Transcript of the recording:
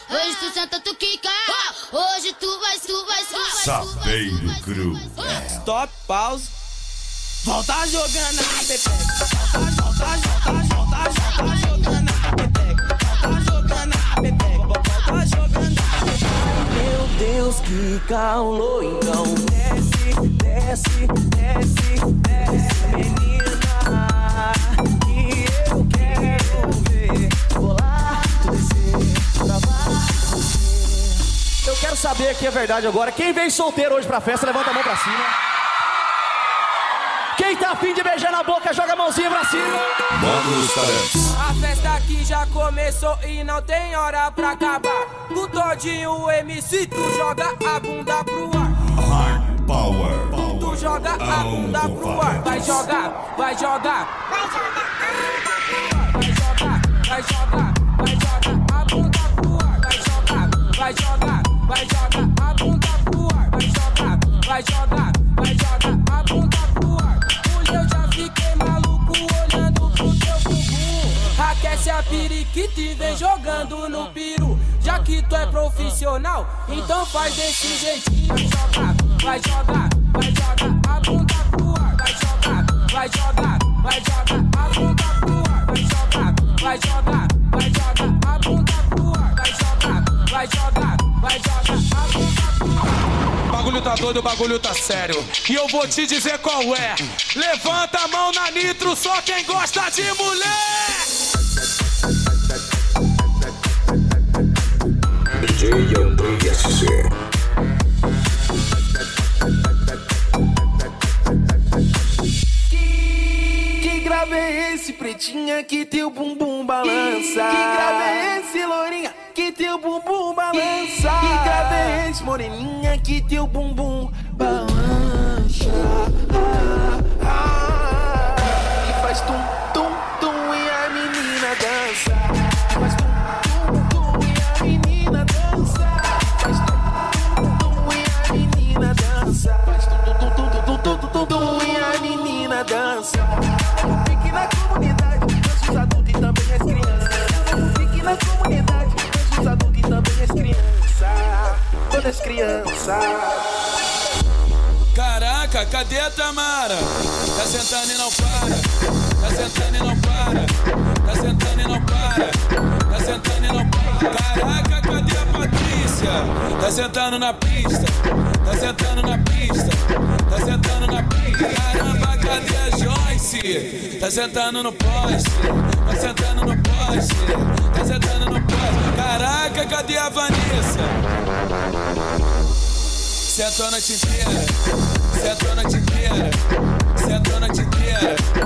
Hoje tu senta, tu quica. Hoje tu vai. Sapeiro Cru. Stop, pause. Volta jogando a pepeca. Volta jogando a pepeca. Volta jogando a pepeca. Volta jogando a pepeca. Meu Deus, que calor. Então desce, menina, que eu quero ver. Vou lá, tu descer, travar você. Eu quero saber aqui a verdade agora. Quem veio solteiro hoje pra festa, levanta a mão pra cima. Quem tá afim de beijar na boca, joga a mãozinha pra cima. Módulos Tarantes. A festa aqui já começou e não tem hora pra acabar. Com todinho o MC, tu joga a bunda pro ar. Hard Power. Tu joga a bunda pro ar. Vai jogar. Vai jogar a bunda pro ar. Vai jogar a bunda pro ar. Vai jogar a bunda pro ar. Eu já fiquei maluco olhando pro teu bumbum. Aquece a periquita e vem jogando no peru. Já que tu é profissional, então faz desse jeitinho. Vai jogar a bunda pro ar. Vai jogar a bunda pro ar. Vai jogar a bunda pro ar. Vai jogar a bunda pro ar. O bagulho tá doido, o bagulho tá sério. E eu vou te dizer qual é. Levanta a mão na nitro, só quem gosta de mulher. DJ André SC. Que grave é esse, pretinha, que teu bumbum balança? Que grave é esse, lourinha, que teu bumbum balança? Que grave é esse, moreninha, que teu bumbum balança? E faz tum, tum, tum e a menina dança. Faz tum, tum, tum e a menina dança. Faz tum, tum, tum e a menina dança. Faz tum, tum, tum, tum, tum, tum, tum, tum e a menina dança. Fique na comunidade, dança os adultos e também as crianças. Fique na comunidade, dança os adultos e também as crianças. Todas as crianças. Caraca, cadê a Tamara? Tá sentando e não para. Tá sentando e não para. Tá sentando e não para. Tá sentando e não para. Caraca, cadê a Patrícia? Tá sentando na pista. Tá sentando na pista. Tá sentando na pista. Caramba, cadê a Joyce? Tá sentando no poste. Tá sentando no poste. Tá sentando no poste. Caraca, cadê a Vanessa? Sentou a noite inteira, sentou a noite inteira, sentou a noite inteira.